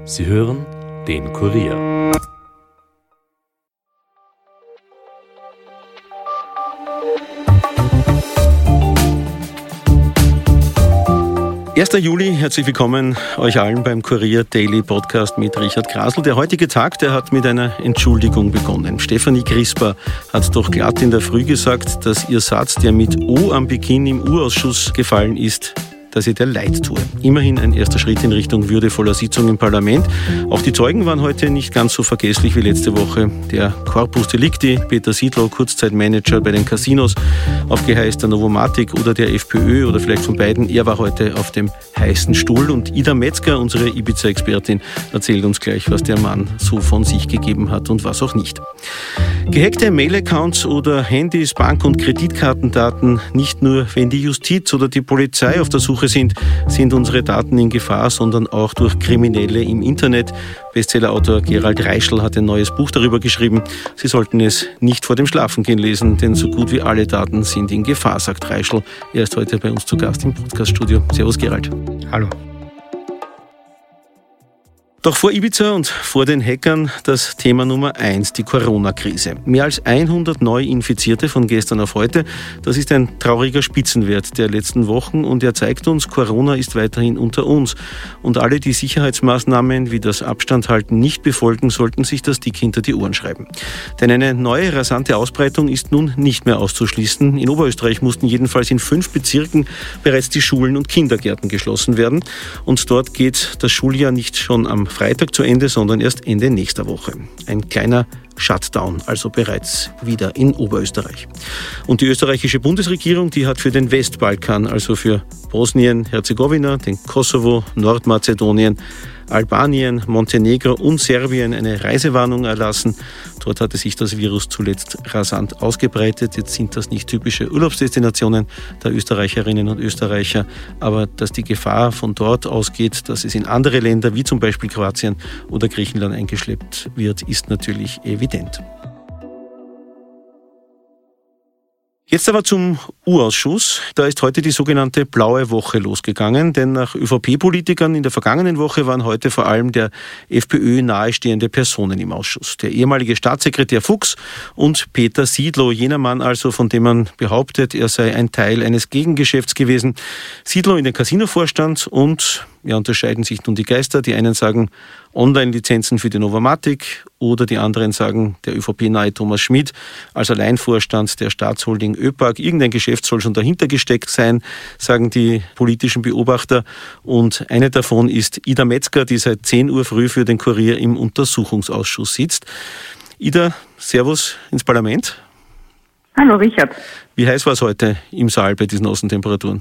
Sie hören den Kurier. »1. Juli, herzlich willkommen euch allen beim Kurier Daily Podcast mit Richard Grasl. Der heutige Tag, der hat mit einer Entschuldigung begonnen. Stefanie Crisper hat doch glatt in der Früh gesagt, dass ihr Satz, der mit O am Beginn im Urausschuss gefallen ist, dass ihr der leid tue. Immerhin ein erster Schritt in Richtung würdevoller Sitzung im Parlament. Auch die Zeugen waren heute nicht ganz so vergesslich wie letzte Woche. Der Corpus Delicti, Peter Siedlow, Kurzzeitmanager bei den Casinos, auf Geheiß der Novomatic oder der FPÖ oder vielleicht von beiden, er war heute auf dem heißen Stuhl. Und Ida Metzger, unsere Ibiza-Expertin, erzählt uns gleich, was der Mann so von sich gegeben hat und was auch nicht. Gehackte Mail-Accounts oder Handys, Bank- und Kreditkartendaten, nicht nur wenn die Justiz oder die Polizei auf der Suche sind unsere Daten in Gefahr, sondern auch durch Kriminelle im Internet. Bestsellerautor Gerald Reischl hat ein neues Buch darüber geschrieben. Sie sollten es nicht vor dem Schlafengehen lesen, denn so gut wie alle Daten sind in Gefahr, sagt Reischl. Er ist heute bei uns zu Gast im Podcaststudio. Servus Gerald. Hallo. Doch vor Ibiza und vor den Hackern das Thema Nummer 1, die Corona-Krise. Mehr als 100 Neuinfizierte von gestern auf heute. Das ist ein trauriger Spitzenwert der letzten Wochen und er zeigt uns, Corona ist weiterhin unter uns. Und alle, die Sicherheitsmaßnahmen wie das Abstandhalten nicht befolgen, sollten sich das dick hinter die Ohren schreiben. Denn eine neue, rasante Ausbreitung ist nun nicht mehr auszuschließen. In Oberösterreich mussten jedenfalls in 5 Bezirken bereits die Schulen und Kindergärten geschlossen werden. Und dort geht das Schuljahr nicht schon am Freitag zu Ende, sondern erst Ende nächster Woche. Ein kleiner Shutdown, also bereits wieder in Oberösterreich. Und die österreichische Bundesregierung, die hat für den Westbalkan, also für Bosnien, Herzegowina, den Kosovo, Nordmazedonien, Albanien, Montenegro und Serbien eine Reisewarnung erlassen. Dort hatte sich das Virus zuletzt rasant ausgebreitet. Jetzt sind das nicht typische Urlaubsdestinationen der Österreicherinnen und Österreicher, aber dass die Gefahr von dort ausgeht, dass es in andere Länder wie zum Beispiel Kroatien oder Griechenland eingeschleppt wird, ist natürlich evident. Jetzt aber zum U-Ausschuss. Da ist heute die sogenannte Blaue Woche losgegangen, denn nach ÖVP-Politikern in der vergangenen Woche waren heute vor allem der FPÖ nahestehende Personen im Ausschuss. Der ehemalige Staatssekretär Fuchs und Peter Siedlow, jener Mann also, von dem man behauptet, er sei ein Teil eines Gegengeschäfts gewesen. Siedlow in den Casino-Vorstand und unterscheiden sich nun die Geister. Die einen sagen Online-Lizenzen für die Novomatic oder die anderen sagen, der ÖVP-nahe Thomas Schmidt als Alleinvorstand der Staatsholding ÖPAG. Irgendein Geschäft soll schon dahinter gesteckt sein, sagen die politischen Beobachter. Und eine davon ist Ida Metzger, die seit 10 Uhr früh für den Kurier im Untersuchungsausschuss sitzt. Ida, Servus ins Parlament. Hallo Richard. Wie heiß war es heute im Saal bei diesen Außentemperaturen?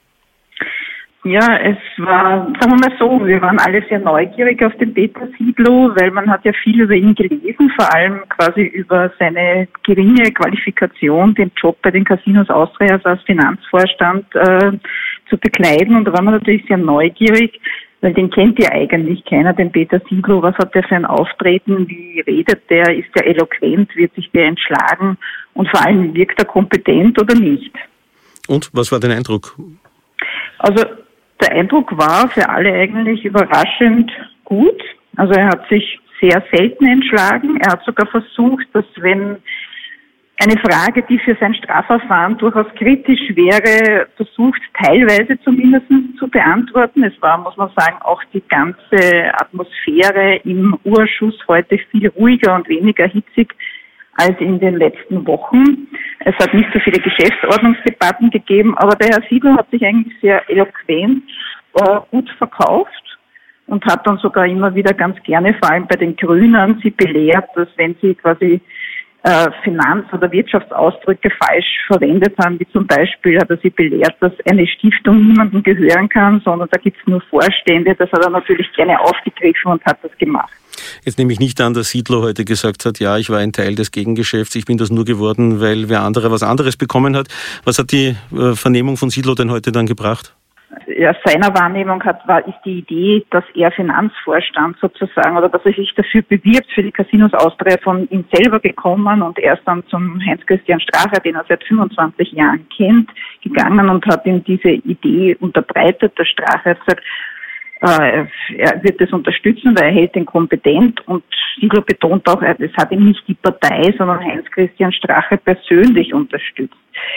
Ja, es war, sagen wir mal so, wir waren alle sehr neugierig auf den Peter Siedlow, weil man hat ja viel über ihn gelesen, vor allem quasi über seine geringe Qualifikation, den Job bei den Casinos Austria also als Finanzvorstand zu bekleiden. Und da war man natürlich sehr neugierig, weil den kennt ja eigentlich keiner, den Peter Siedlow. Was hat der für ein Auftreten? Wie redet der? Ist der eloquent? Wird sich der entschlagen? Und vor allem, wirkt er kompetent oder nicht? Und was war dein Eindruck? Also der Eindruck war für alle eigentlich überraschend gut. Also er hat sich sehr selten entschlagen. Er hat sogar versucht, dass wenn eine Frage, die für sein Strafverfahren durchaus kritisch wäre, versucht teilweise zumindest zu beantworten. Es war, muss man sagen, auch die ganze Atmosphäre im Urschuss heute viel ruhiger und weniger hitzig als in den letzten Wochen. Es hat nicht so viele Geschäftsordnungsdebatten gegeben, aber der Herr Siedlow hat sich eigentlich sehr eloquent gut verkauft und hat dann sogar immer wieder ganz gerne, vor allem bei den Grünen, sie belehrt, dass wenn sie quasi Finanz- oder Wirtschaftsausdrücke falsch verwendet haben, wie zum Beispiel hat er sie belehrt, dass eine Stiftung niemandem gehören kann, sondern da gibt es nur Vorstände. Das hat er natürlich gerne aufgegriffen und hat das gemacht. Jetzt nehme ich nicht an, dass Siedlow heute gesagt hat, ja, ich war ein Teil des Gegengeschäfts, ich bin das nur geworden, weil wer andere was anderes bekommen hat. Was hat die Vernehmung von Siedlow denn heute dann gebracht? Ja, seiner Wahrnehmung ist die Idee, dass er Finanzvorstand sozusagen oder dass er sich dafür bewirbt für die Casinos Austria von ihm selber gekommen und er ist dann zum Heinz-Christian Strache, den er seit 25 Jahren kennt, gegangen und hat ihm diese Idee unterbreitet. Der Strache hat gesagt, er wird das unterstützen, weil er hält ihn kompetent, und Sigl betont auch, es hat ihn nicht die Partei, sondern Heinz-Christian Strache persönlich unterstützt.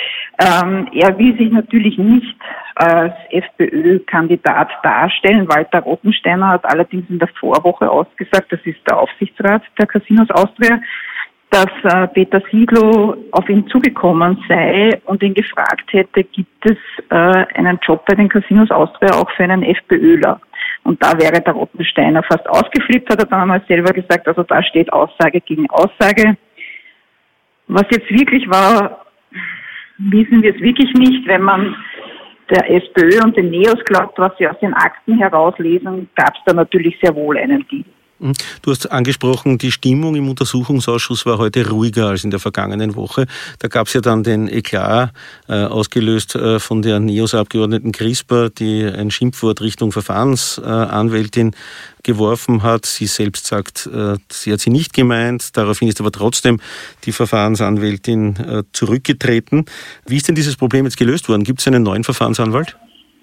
Er will sich natürlich nicht als FPÖ-Kandidat darstellen. Walter Rottensteiner hat allerdings in der Vorwoche ausgesagt, das ist der Aufsichtsrat der Casinos Austria, dass Peter Sigl auf ihn zugekommen sei und ihn gefragt hätte, gibt es einen Job bei den Casinos Austria auch für einen FPÖler? Und da wäre der Rottensteiner fast ausgeflippt, hat er dann einmal selber gesagt, also da steht Aussage gegen Aussage. Was jetzt wirklich war, wissen wir es wirklich nicht. Wenn man der SPÖ und den NEOS glaubt, was sie aus den Akten herauslesen, gab es da natürlich sehr wohl einen Deal. Du hast angesprochen, die Stimmung im Untersuchungsausschuss war heute ruhiger als in der vergangenen Woche. Da gab es ja dann den Eklat, ausgelöst von der NEOS-Abgeordneten Crisper, die ein Schimpfwort Richtung Verfahrensanwältin geworfen hat. Sie selbst sagt, sie hat sie nicht gemeint. Daraufhin ist aber trotzdem die Verfahrensanwältin zurückgetreten. Wie ist denn dieses Problem jetzt gelöst worden? Gibt es einen neuen Verfahrensanwalt?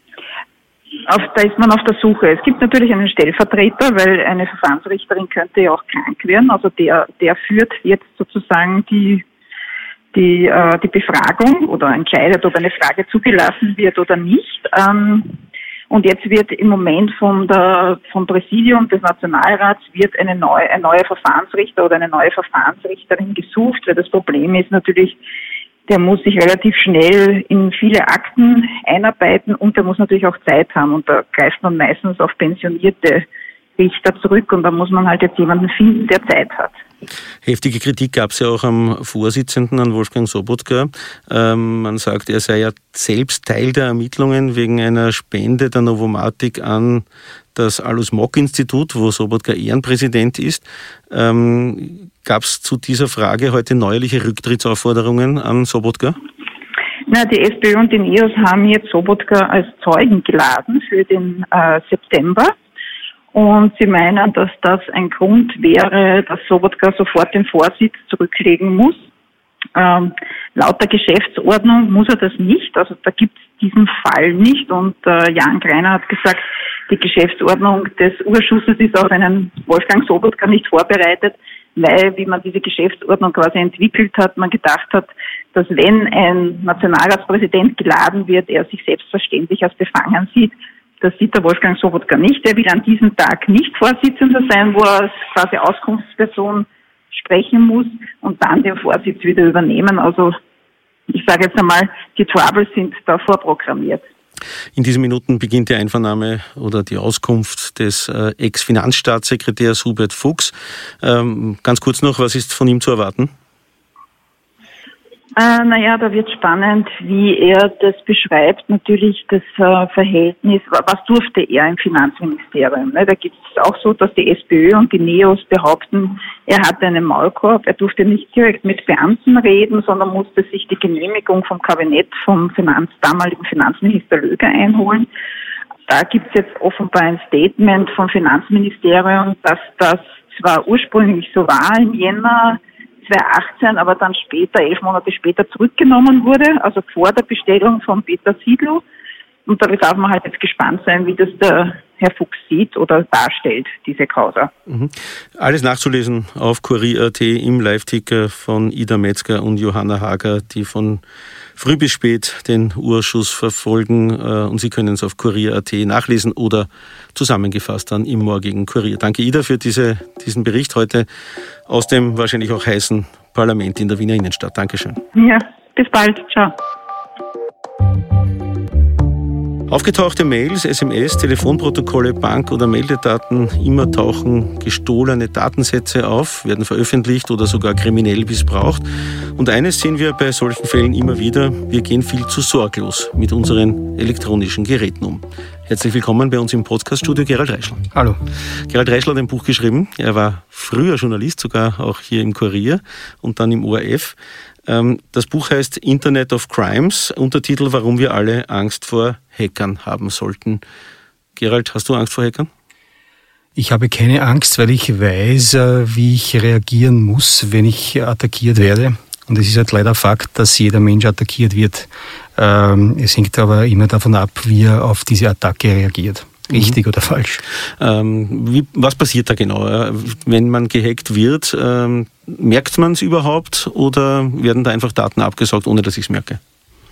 Da ist man auf der Suche. Es gibt natürlich einen Stellvertreter, weil eine Verfahrensrichterin könnte ja auch krank werden. Also der führt jetzt sozusagen die Befragung oder entscheidet, ob eine Frage zugelassen wird oder nicht. Und jetzt wird im Moment vom Präsidium des Nationalrats wird ein neuer Verfahrensrichter oder eine neue Verfahrensrichterin gesucht, weil das Problem ist natürlich, der muss sich relativ schnell in viele Akten einarbeiten und der muss natürlich auch Zeit haben. Und da greift man meistens auf pensionierte Richter zurück und da muss man halt jetzt jemanden finden, der Zeit hat. Heftige Kritik gab es ja auch am Vorsitzenden, an Wolfgang Sobotka. Man sagt, er sei ja selbst Teil der Ermittlungen wegen einer Spende der Novomatic an das Alus-Mock-Institut, wo Sobotka Ehrenpräsident ist. Gab es zu dieser Frage heute neuerliche Rücktrittsaufforderungen an Sobotka? Na, die SPÖ und die NEOS haben jetzt Sobotka als Zeugen geladen für den September. Und sie meinen, dass das ein Grund wäre, dass Sobotka sofort den Vorsitz zurücklegen muss. Laut der Geschäftsordnung muss er das nicht, also da gibt es diesen Fall nicht. Und Jan Greiner hat gesagt, die Geschäftsordnung des Urschusses ist auf einen Wolfgang Sobotka nicht vorbereitet, weil, wie man diese Geschäftsordnung quasi entwickelt hat, man gedacht hat, dass wenn ein Nationalratspräsident geladen wird, er sich selbstverständlich als befangen sieht. Das sieht der Wolfgang Sobotka nicht. Er will an diesem Tag nicht Vorsitzender sein, wo er als quasi Auskunftsperson sprechen muss und dann den Vorsitz wieder übernehmen. Also ich sage jetzt einmal, die Troubles sind da vorprogrammiert. In diesen Minuten beginnt die Einvernahme oder die Auskunft des Ex-Finanzstaatssekretärs Hubert Fuchs. Ganz kurz noch, was ist von ihm zu erwarten? Da wird spannend, wie er das beschreibt. Natürlich das Verhältnis, was durfte er im Finanzministerium? Da gibt es auch so, dass die SPÖ und die NEOS behaupten, er hatte einen Maulkorb, er durfte nicht direkt mit Beamten reden, sondern musste sich die Genehmigung vom Kabinett vom damaligen Finanzminister Löger einholen. Da gibt es jetzt offenbar ein Statement vom Finanzministerium, dass das zwar ursprünglich so war im Jänner 2018, aber dann später, 11 Monate später zurückgenommen wurde, also vor der Bestellung von Peter Sigl. Und da darf man halt jetzt gespannt sein, wie das der Herr Fuchs sieht oder darstellt, diese Causa. Alles nachzulesen auf Kurier.at im Live-Ticker von Ida Metzger und Johanna Hager, die von früh bis spät den Urschuss verfolgen. Und Sie können es auf Kurier.at nachlesen oder zusammengefasst dann im morgigen Kurier. Danke, Ida, für diesen Bericht heute aus dem wahrscheinlich auch heißen Parlament in der Wiener Innenstadt. Dankeschön. Ja, bis bald. Ciao. Aufgetauchte Mails, SMS, Telefonprotokolle, Bank- oder Meldedaten, immer tauchen gestohlene Datensätze auf, werden veröffentlicht oder sogar kriminell missbraucht. Und eines sehen wir bei solchen Fällen immer wieder, wir gehen viel zu sorglos mit unseren elektronischen Geräten um. Herzlich willkommen bei uns im Podcaststudio, Gerald Reischl. Hallo. Gerald Reischl hat ein Buch geschrieben. Er war früher Journalist, sogar auch hier im Kurier und dann im ORF. Das Buch heißt Internet of Crimes, Untertitel, warum wir alle Angst vor Hackern haben sollten. Gerald, hast du Angst vor Hackern? Ich habe keine Angst, weil ich weiß, wie ich reagieren muss, wenn ich attackiert werde. Und es ist halt leider Fakt, dass jeder Mensch attackiert wird. Es hängt aber immer davon ab, wie er auf diese Attacke reagiert. richtig oder falsch. Was passiert da genau? Wenn man gehackt wird, merkt man es überhaupt oder werden da einfach Daten abgesaugt, ohne dass ich es merke?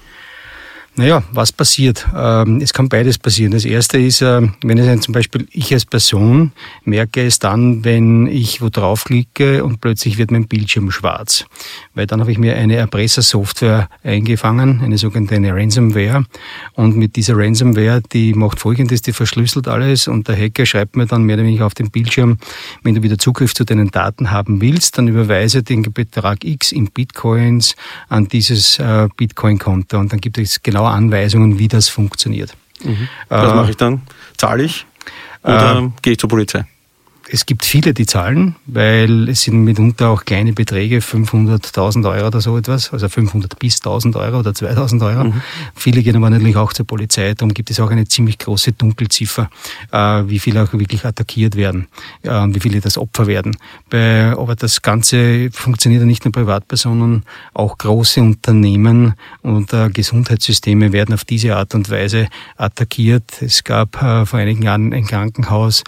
Naja, was passiert? Es kann beides passieren. Das erste ist, wenn es zum Beispiel ich als Person merke es dann, wenn ich wo draufklicke und plötzlich wird mein Bildschirm schwarz. Weil dann habe ich mir eine Erpressersoftware eingefangen, eine sogenannte Ransomware. Und mit dieser Ransomware, die macht Folgendes, die verschlüsselt alles und der Hacker schreibt mir dann mehr oder weniger auf den Bildschirm, wenn du wieder Zugriff zu deinen Daten haben willst, dann überweise den Betrag X in Bitcoins an dieses Bitcoin-Konto. Und dann gibt es genau Anweisungen, wie das funktioniert. Was mache ich dann? Zahle ich oder gehe ich zur Polizei? Es gibt viele, die zahlen, weil es sind mitunter auch kleine Beträge, 500.000 Euro oder so etwas, also 500 bis 1.000 Euro oder 2.000 Euro. Viele gehen aber natürlich auch zur Polizei, darum gibt es auch eine ziemlich große Dunkelziffer, wie viele auch wirklich attackiert werden, wie viele das Opfer werden. Aber das Ganze funktioniert ja nicht nur Privatpersonen, auch große Unternehmen und Gesundheitssysteme werden auf diese Art und Weise attackiert. Es gab vor einigen Jahren ein Krankenhaus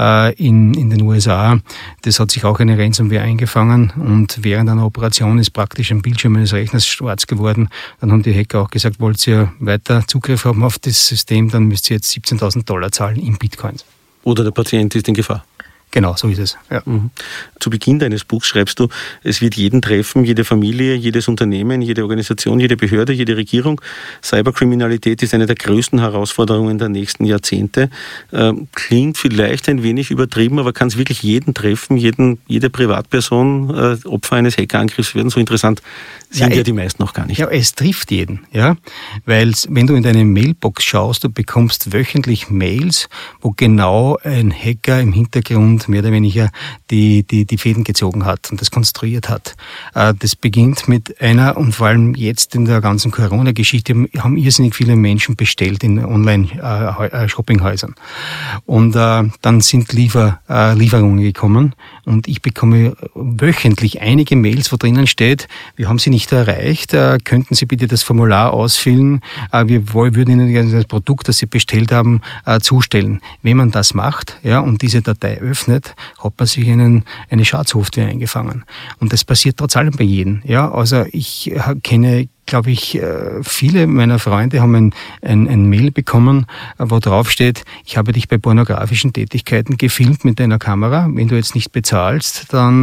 in den USA, das hat sich auch eine Ransomware eingefangen und während einer Operation ist praktisch ein Bildschirm eines Rechners schwarz geworden. Dann haben die Hacker auch gesagt, wollt ihr weiter Zugriff haben auf das System, dann müsst ihr jetzt $17.000 zahlen in Bitcoins. Oder der Patient ist in Gefahr. Genau, so ist es. Ja. Zu Beginn deines Buchs schreibst du, es wird jeden treffen, jede Familie, jedes Unternehmen, jede Organisation, jede Behörde, jede Regierung. Cyberkriminalität ist eine der größten Herausforderungen der nächsten Jahrzehnte. Klingt vielleicht ein wenig übertrieben, aber kann es wirklich jeden treffen, jede Privatperson Opfer eines Hackerangriffs werden? So interessant sind ja die meisten noch gar nicht. Ja, es trifft jeden, ja, weil wenn du in deine Mailbox schaust, du bekommst wöchentlich Mails, wo genau ein Hacker im Hintergrund mehr oder weniger die Fäden gezogen hat und das konstruiert hat. Das beginnt mit einer, und vor allem jetzt in der ganzen Corona-Geschichte, haben irrsinnig viele Menschen bestellt in Online-Shoppinghäusern. Und dann sind Lieferungen gekommen und ich bekomme wöchentlich einige Mails, wo drinnen steht, wir haben Sie nicht erreicht, könnten Sie bitte das Formular ausfüllen, wir würden Ihnen das Produkt, das Sie bestellt haben, zustellen. Wenn man das macht, ja, und diese Datei öffnet, hat man sich eine Schadsoftware eingefangen. Und das passiert trotz allem bei jedem. Ja, also ich kenne, glaube ich, viele meiner Freunde haben ein Mail bekommen, wo drauf steht, ich habe dich bei pornografischen Tätigkeiten gefilmt mit deiner Kamera. Wenn du jetzt nicht bezahlst, dann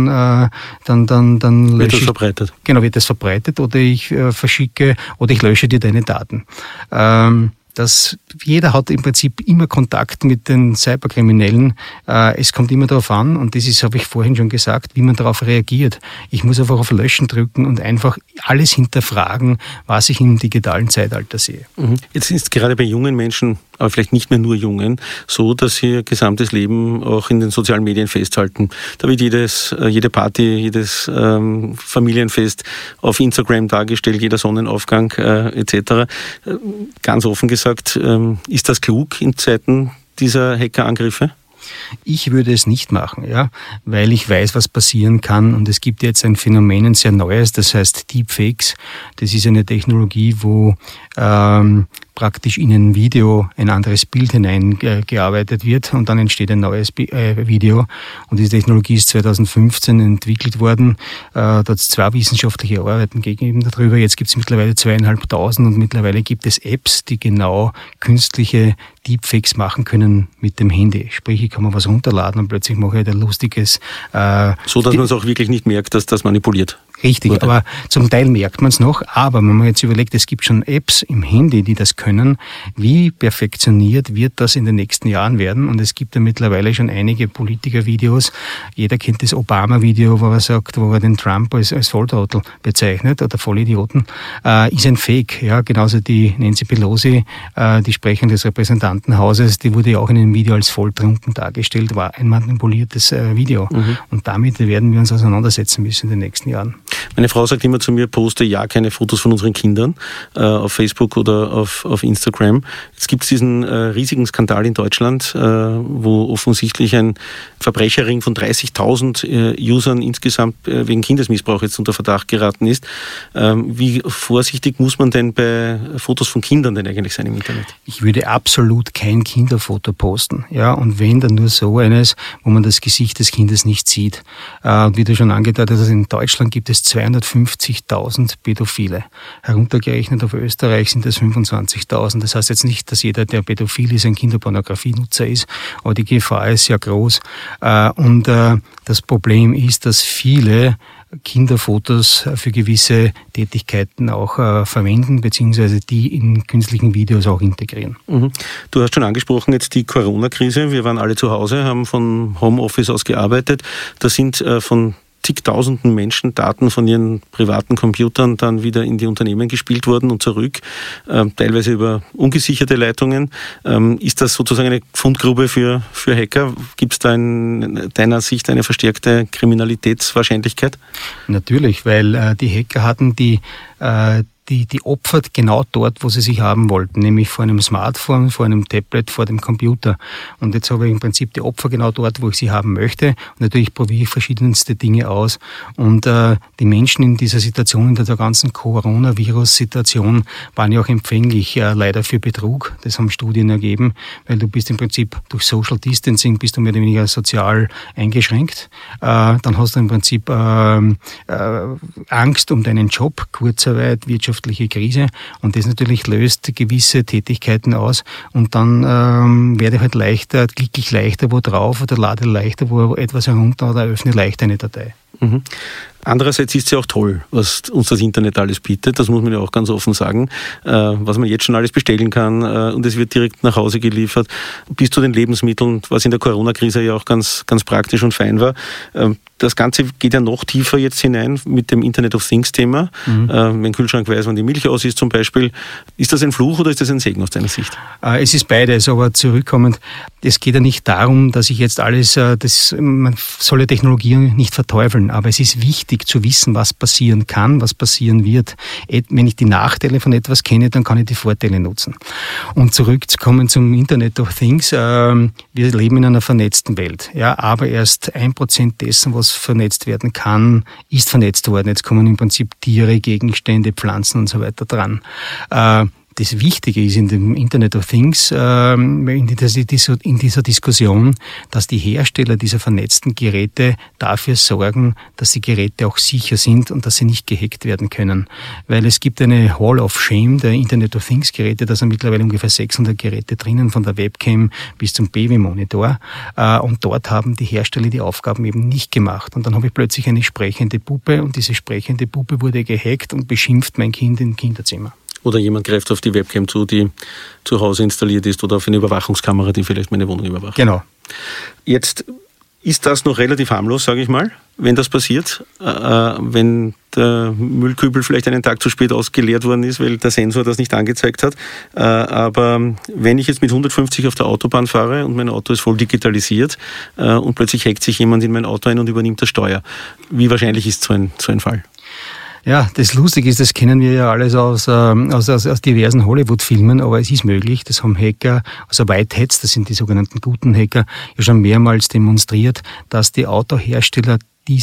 wird das verbreitet. Genau, wird das verbreitet oder ich verschicke oder ich lösche dir deine Daten. Jeder hat im Prinzip immer Kontakt mit den Cyberkriminellen. Es kommt immer darauf an, und das ist, habe ich vorhin schon gesagt, wie man darauf reagiert. Ich muss einfach auf Löschen drücken und einfach alles hinterfragen, was ich im digitalen Zeitalter sehe. Jetzt ist gerade bei jungen Menschen, aber vielleicht nicht mehr nur Jungen, so, dass sie ihr gesamtes Leben auch in den sozialen Medien festhalten. Da wird jede Party, jedes Familienfest auf Instagram dargestellt, jeder Sonnenaufgang etc. Ganz offen gesagt, ist das klug in Zeiten dieser Hackerangriffe? Ich würde es nicht machen, ja, weil ich weiß, was passieren kann. Und es gibt jetzt ein Phänomen, ein sehr neues, das heißt Deepfakes. Das ist eine Technologie, wo praktisch in ein Video ein anderes Bild hineingearbeitet wird und dann entsteht ein neues Video. Und diese Technologie ist 2015 entwickelt worden. Da hat es 2 wissenschaftliche Arbeiten gegeben darüber. Jetzt gibt es mittlerweile 2.500 und mittlerweile gibt es Apps, die genau künstliche Deepfakes machen können mit dem Handy. Sprich, ich kann mir was runterladen und plötzlich mache ich ein lustiges... so, dass man es auch wirklich nicht merkt, dass das manipuliert. Richtig, wurde. Aber zum Teil merkt man es noch. Aber wenn man jetzt überlegt, es gibt schon Apps im Handy, die das können, wie perfektioniert wird das in den nächsten Jahren werden? Und es gibt ja mittlerweile schon einige Politiker-Videos. Jeder kennt das Obama-Video, wo er sagt, wo er den Trump als Volltrottel bezeichnet oder Vollidioten. Ist ein Fake. Ja, genauso die Nancy Pelosi, die Sprecherin des Repräsentantenhauses, die wurde ja auch in einem Video als volltrunken dargestellt, war ein manipuliertes Video. Und damit werden wir uns auseinandersetzen müssen in den nächsten Jahren. Meine Frau sagt immer zu mir, poste ja keine Fotos von unseren Kindern auf Facebook oder auf Instagram. Jetzt gibt es diesen riesigen Skandal in Deutschland, wo offensichtlich ein Verbrecherring von 30.000 Usern insgesamt wegen Kindesmissbrauch jetzt unter Verdacht geraten ist. Wie vorsichtig muss man denn bei Fotos von Kindern denn eigentlich sein im Internet? Ich würde absolut kein Kinderfoto posten. Ja, und wenn, dann nur so eines, wo man das Gesicht des Kindes nicht sieht. Und wie du schon angedeutet hast, in Deutschland gibt es 250.000 Pädophile. Heruntergerechnet auf Österreich sind es 25.000. Das heißt jetzt nicht, dass jeder, der pädophil ist, ein Kinderpornografienutzer ist, aber die Gefahr ist sehr groß. Und das Problem ist, dass viele Kinderfotos für gewisse Tätigkeiten auch verwenden, beziehungsweise die in künstlichen Videos auch integrieren. Mhm. Du hast schon angesprochen jetzt die Corona-Krise. Wir waren alle zu Hause, haben von Homeoffice aus gearbeitet. Da sind von zigtausenden Menschen Daten von ihren privaten Computern dann wieder in die Unternehmen gespielt worden und zurück, teilweise über ungesicherte Leitungen. Ist das sozusagen eine Fundgrube für Hacker? Gibt es da in deiner Sicht eine verstärkte Kriminalitätswahrscheinlichkeit? Natürlich, weil die Hacker hatten die Opfer genau dort, wo sie sich haben wollten, nämlich vor einem Smartphone, vor einem Tablet, vor dem Computer. Und jetzt habe ich im Prinzip die Opfer genau dort, wo ich sie haben möchte. Und natürlich probiere ich verschiedenste Dinge aus. Und die Menschen in dieser Situation, in der ganzen Coronavirus-Situation, waren ja auch empfänglich leider für Betrug. Das haben Studien ergeben, weil du bist im Prinzip durch Social Distancing bist du mehr oder weniger sozial eingeschränkt. Dann hast du im Prinzip Angst um deinen Job, Kurzarbeit, wirtschaftliche Krise, und das natürlich löst gewisse Tätigkeiten aus, und dann werde halt klicke ich leichter wo drauf oder lade leichter wo etwas herunter oder öffne leichter eine Datei. Mhm. Andererseits ist es ja auch toll, was uns das Internet alles bietet, das muss man ja auch ganz offen sagen, was man jetzt schon alles bestellen kann und es wird direkt nach Hause geliefert, bis zu den Lebensmitteln, was in der Corona-Krise ja auch ganz, ganz praktisch und fein war. Das Ganze geht ja noch tiefer jetzt hinein mit dem Internet of Things-Thema. Mein Kühlschrank weiß, wann die Milch aus ist zum Beispiel. Ist das ein Fluch oder ist das ein Segen aus deiner Sicht? Es ist beides, aber zurückkommend, es geht ja nicht darum, dass ich jetzt alles, man soll ja Technologie nicht verteufeln, aber es ist wichtig zu wissen, was passieren kann, was passieren wird. Wenn ich die Nachteile von etwas kenne, dann kann ich die Vorteile nutzen. Und zurückzukommen zum Internet of Things, wir leben in einer vernetzten Welt, ja, aber erst 1% dessen, was vernetzt werden kann, ist vernetzt worden. Jetzt kommen im Prinzip Tiere, Gegenstände, Pflanzen und so weiter dran. Das Wichtige ist in dem Internet of Things, in dieser Diskussion, dass die Hersteller dieser vernetzten Geräte dafür sorgen, dass die Geräte auch sicher sind und dass sie nicht gehackt werden können. Weil es gibt eine Hall of Shame der Internet of Things Geräte, da sind mittlerweile ungefähr 600 Geräte drinnen, von der Webcam bis zum Babymonitor. Und dort haben die Hersteller die Aufgaben eben nicht gemacht. Und dann habe ich plötzlich eine sprechende Puppe, und diese sprechende Puppe wurde gehackt und beschimpft mein Kind im Kinderzimmer. Oder jemand greift auf die Webcam zu, die zu Hause installiert ist, oder auf eine Überwachungskamera, die vielleicht meine Wohnung überwacht. Genau. Jetzt ist das noch relativ harmlos, sage ich mal, wenn das passiert, wenn der Müllkübel vielleicht einen Tag zu spät ausgeleert worden ist, weil der Sensor das nicht angezeigt hat. Aber wenn ich jetzt mit 150 auf der Autobahn fahre und mein Auto ist voll digitalisiert und plötzlich hackt sich jemand in mein Auto ein und übernimmt das Steuer, wie wahrscheinlich ist so ein Fall? Ja, das Lustige ist, das kennen wir ja alles aus diversen Hollywood-Filmen, aber es ist möglich, das haben Hacker, also Whiteheads, das sind die sogenannten guten Hacker, ja schon mehrmals demonstriert, dass die Autohersteller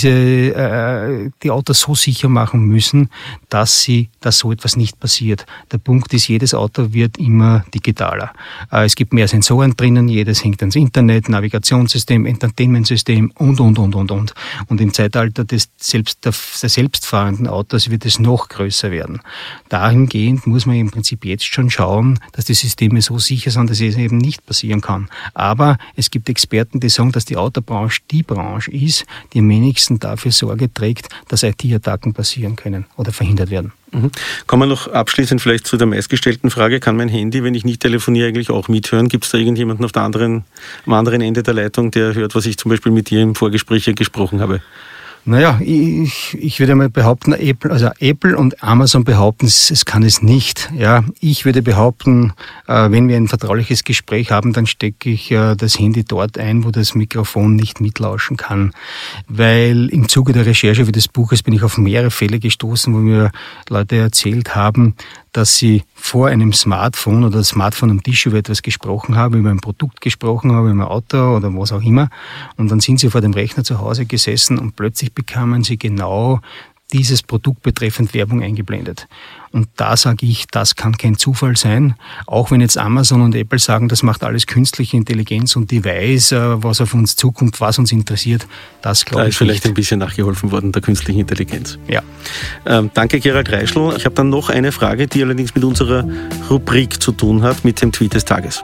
die Autos so sicher machen müssen, dass so etwas nicht passiert. Der Punkt ist, jedes Auto wird immer digitaler. Es gibt mehr Sensoren drinnen, jedes hängt ans Internet, Navigationssystem, Entertainmentsystem und. Und im Zeitalter der selbstfahrenden Autos wird es noch größer werden. Dahingehend muss man im Prinzip jetzt schon schauen, dass die Systeme so sicher sind, dass es eben nicht passieren kann. Aber es gibt Experten, die sagen, dass die Autobranche die Branche ist, die am wenigsten dafür Sorge trägt, dass IT-Attacken passieren können oder verhindert werden. Kommen wir noch abschließend vielleicht zu der meistgestellten Frage, kann mein Handy, wenn ich nicht telefoniere, eigentlich auch mithören? Gibt es da irgendjemanden am anderen Ende der Leitung, der hört, was ich zum Beispiel mit dir im Vorgespräch gesprochen habe? Naja, ich würde mal behaupten, Apple und Amazon behaupten, es kann es nicht. Ja, ich würde behaupten, wenn wir ein vertrauliches Gespräch haben, dann stecke ich das Handy dort ein, wo das Mikrofon nicht mitlauschen kann. Weil im Zuge der Recherche für das Buches bin ich auf mehrere Fälle gestoßen, wo mir Leute erzählt haben, dass sie vor einem Smartphone oder das Smartphone am Tisch über etwas gesprochen haben, über ein Produkt gesprochen haben, über ein Auto oder was auch immer. Und dann sind sie vor dem Rechner zu Hause gesessen und plötzlich bekamen sie genau dieses Produkt betreffend Werbung eingeblendet. Und da sage ich, das kann kein Zufall sein. Auch wenn jetzt Amazon und Apple sagen, das macht alles künstliche Intelligenz und die weiß, was auf uns zukommt, was uns interessiert, das glaube ich nicht. Da ist vielleicht ein bisschen nachgeholfen worden, der künstlichen Intelligenz. Ja. Danke, Gerald Reischl. Ich habe dann noch eine Frage, die allerdings mit unserer Rubrik zu tun hat, mit dem Tweet des Tages.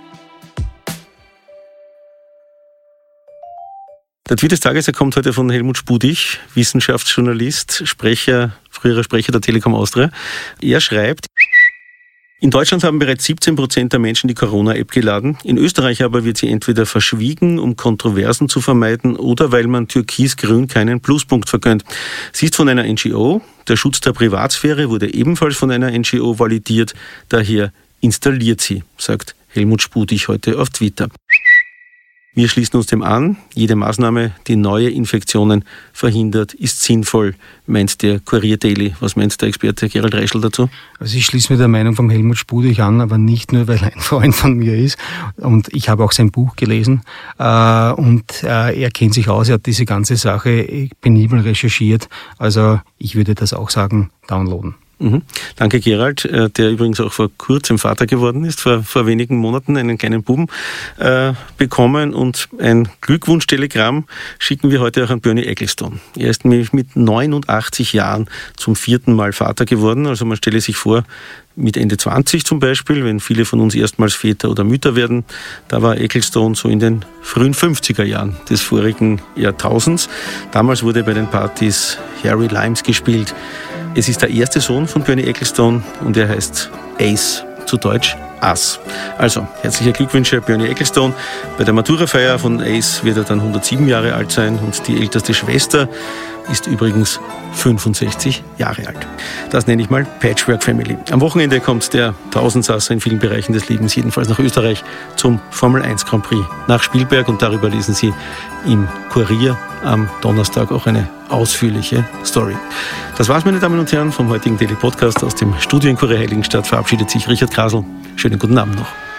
Der Tweet des Tages, kommt heute von Helmut Spudig, Wissenschaftsjournalist, früherer Sprecher der Telekom Austria. Er schreibt: In Deutschland haben bereits 17% der Menschen die Corona-App geladen. In Österreich aber wird sie entweder verschwiegen, um Kontroversen zu vermeiden, oder weil man Türkis-Grün keinen Pluspunkt vergönnt. Sie ist von einer NGO. Der Schutz der Privatsphäre wurde ebenfalls von einer NGO validiert. Daher installiert sie, sagt Helmut Spudig heute auf Twitter. Wir schließen uns dem an. Jede Maßnahme, die neue Infektionen verhindert, ist sinnvoll, meint der Kurier Daily. Was meint der Experte Gerald Reischl dazu? Also ich schließe mir der Meinung von Helmut Spudig an, aber nicht nur, weil er ein Freund von mir ist. Und ich habe auch sein Buch gelesen. Und er kennt sich aus, er hat diese ganze Sache penibel recherchiert. Also ich würde das auch sagen, downloaden. Danke, Gerald, der übrigens auch vor kurzem Vater geworden ist, vor wenigen Monaten einen kleinen Buben bekommen, und ein Glückwunschtelegramm schicken wir heute auch an Bernie Ecclestone. Er ist mit 89 Jahren zum 4. Mal Vater geworden, also man stelle sich vor, mit Ende 20 zum Beispiel, wenn viele von uns erstmals Väter oder Mütter werden, da war Ecclestone so in den frühen 50er Jahren des vorigen Jahrtausends. Damals wurde bei den Partys Harry Limes gespielt. Es ist der erste Sohn von Bernie Ecclestone und er heißt Ace, zu Deutsch Ass. Also, herzliche Glückwünsche, Bernie Ecclestone. Bei der Maturafeier von Ace wird er dann 107 Jahre alt sein und die älteste Schwester ist übrigens 65 Jahre alt. Das nenne ich mal Patchwork Family. Am Wochenende kommt der Tausendsasser in vielen Bereichen des Lebens, jedenfalls nach Österreich, zum Formel 1 Grand Prix nach Spielberg, und darüber lesen Sie im Kurier am Donnerstag auch eine ausführliche Story. Das war's, meine Damen und Herren, vom heutigen Daily Podcast aus dem Studio in Kurier Heiligenstadt. Verabschiedet sich Richard Krasl. Schönen guten Abend noch.